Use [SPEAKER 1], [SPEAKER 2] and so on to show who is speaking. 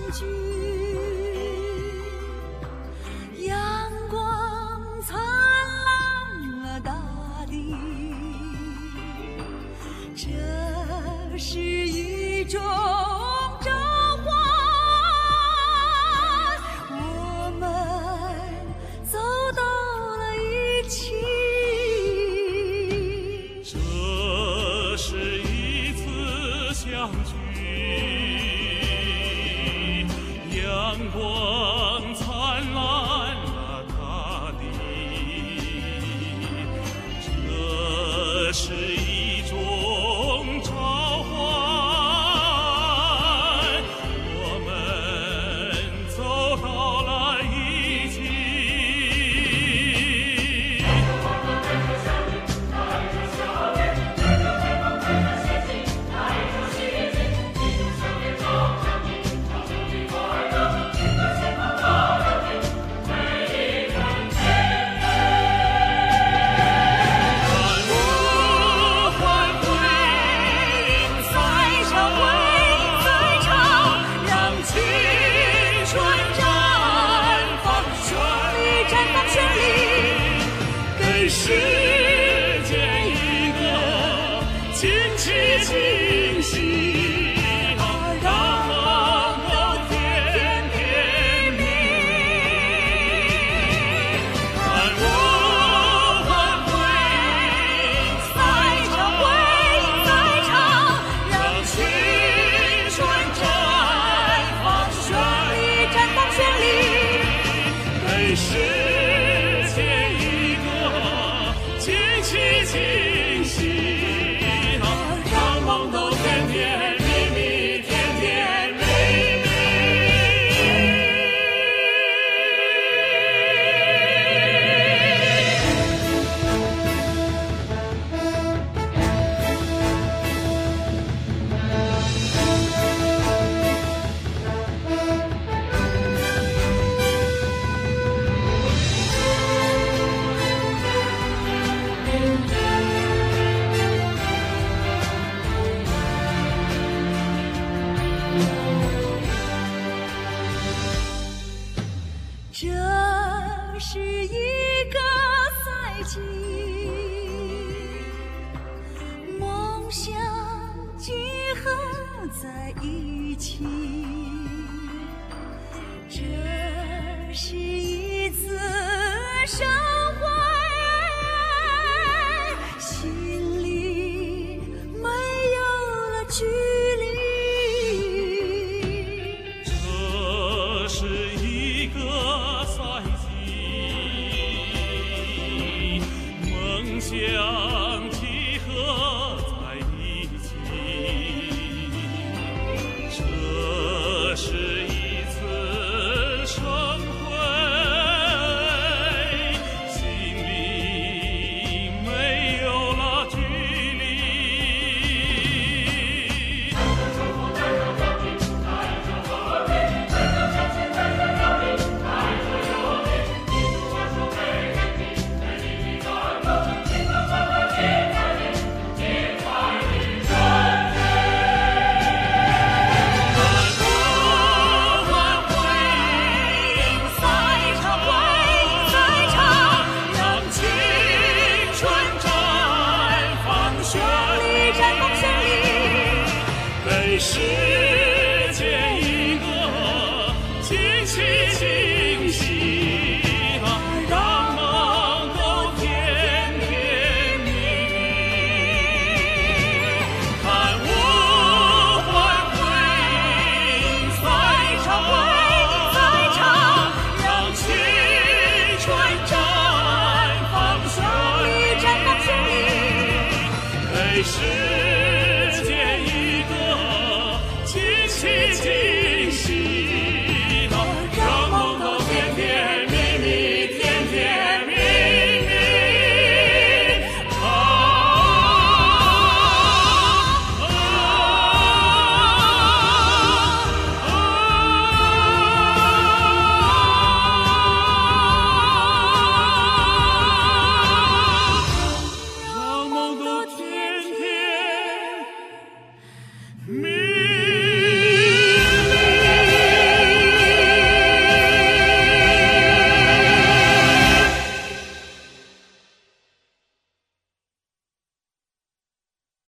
[SPEAKER 1] 聚，阳光灿烂了大地，这是一种召唤，我们走到了一起。
[SPEAKER 2] 这是一次相聚，阳光灿烂了大地，这是一种召唤，我们走到了一起。世界一个惊奇惊喜，让梦都甜甜蜜。看我欢会，
[SPEAKER 1] 赛场会赛场，让青春绽放，绚丽绽放绚丽，
[SPEAKER 2] 给世界一个惊奇惊喜，让梦都甜甜蜜蜜，甜甜蜜蜜。
[SPEAKER 1] 这是一个赛季，梦想聚合在一起，这是一次盛会，心里没有了距离。
[SPEAKER 2] 这是一个赛季，梦想集合在一起，这是一次盛会，心里没有了距离。是